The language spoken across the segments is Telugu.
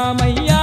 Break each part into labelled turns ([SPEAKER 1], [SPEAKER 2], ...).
[SPEAKER 1] వస్తున్నామయ్యా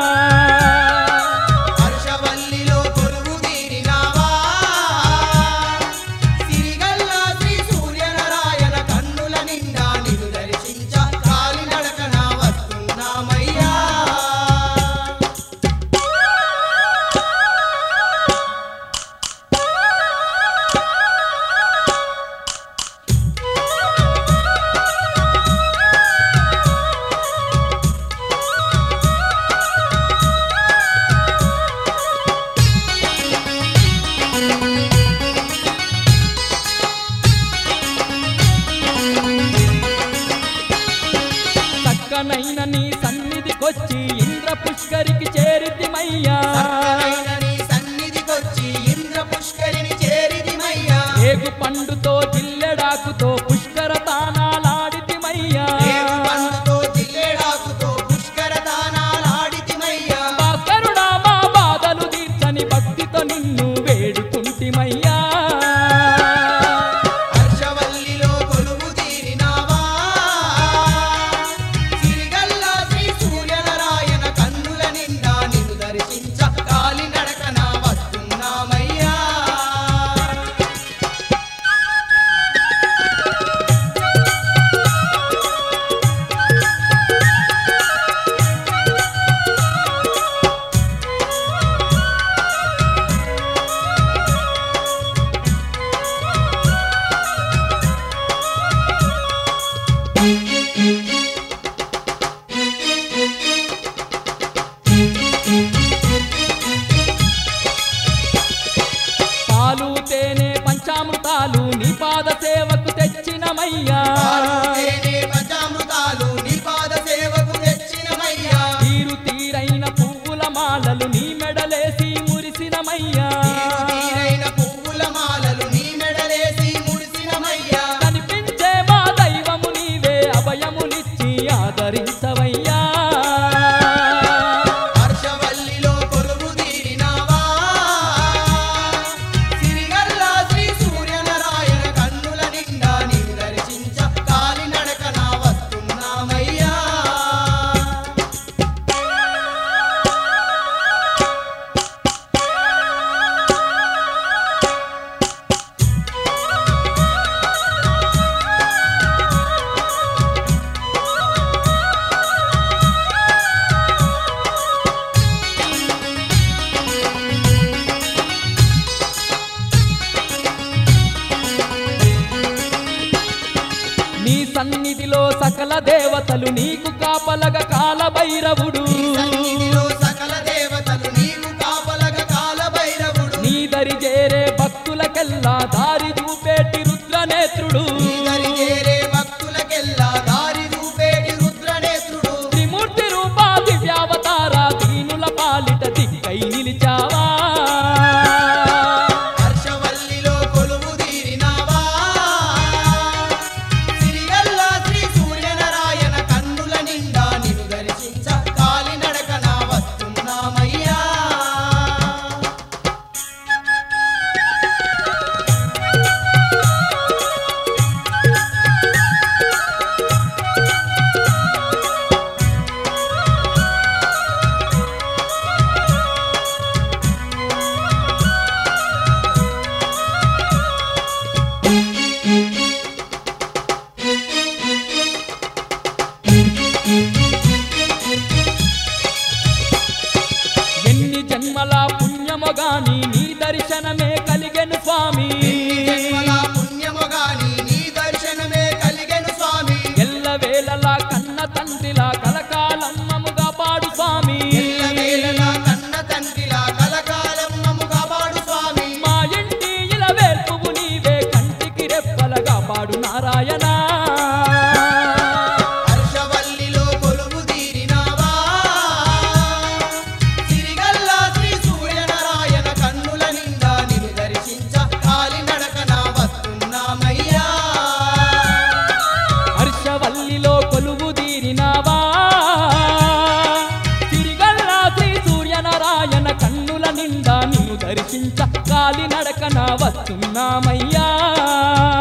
[SPEAKER 1] చక్కనైన నీ సన్నిధికొచ్చి ఇంద్ర పుష్కరికి చేరితిమయ్యా ఏగు పండుతో జిల్లెడాకుతో పుష్కర తానాలాడితిమయ్యా భాస్కరుడా మా బాధలు తీర్చని భక్తితో నిన్ను వేడుకుంటిమయ్యా పాలు తేనె పంచామృతాలు నీ పాద సేవకు తెచ్చినమయ్యా తీరు తీరైన పువ్వుల మాలలు నీ మెడలేసి మురిసినమయ్యా కనిపించే మా దైవము నీవే అభయమునిచ్చి ఆదరించవయ్యా నీ సన్నిధిలో సకల దేవతలు నీకు కాపలగా కాలభైరవుడు నీ దరి చేరే భక్తులకెల్లా దారి చూపేటి రుద్రనేత్రుడు త్రిమూర్తి రూపా దివ్యావతార దీనుల పాలిట దిక్కై నిలిచావా ఎన్ని జన్మల పుణ్యముగాని నీ దర్శనమే కలిగెను స్వామి ఎల్లవేళలా కన్న తండ్రిలా కలకాలమ్మముగా పాడు స్వామి మా ఇంటి ఇలా వేల్పువు నీవే కంటికి రెప్పలగా పాడు నారాయణ హర్షవల్లిలో కొలువు తీరినావా తిరిగల్లా శ్రీ సూర్యనారాయణ కన్నుల నిండా నిన్ను దర్శించ కాలి నడకన వస్తున్నామయ్యా